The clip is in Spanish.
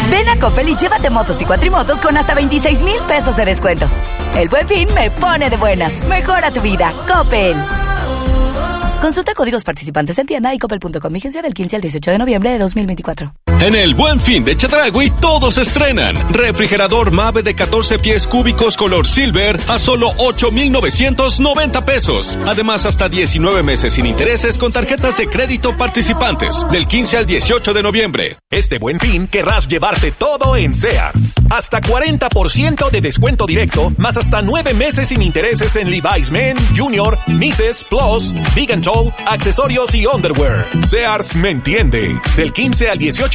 Ven a Coppel y llévate motos y cuatrimotos con hasta 26,000 pesos de descuento. El Buen Fin me pone de buenas. Mejora tu vida. Coppel. Consulta códigos participantes en tienda y coppel.com. Vigencia del 15 al 18 de noviembre de 2024. En el Buen Fin de Chedraui todos estrenan. Refrigerador Mave de 14 pies cúbicos color silver a solo 8,990 pesos. Además, hasta 19 meses sin intereses con tarjetas de crédito participantes. Del 15 al 18 de noviembre. Este Buen Fin querrás llevarte todo en Sears. Hasta 40% de descuento directo, más hasta 9 meses sin intereses en Levi's Men, Junior, Mises, Plus, Big & Tall, accesorios y underwear. Sears me entiende. Del 15 al 18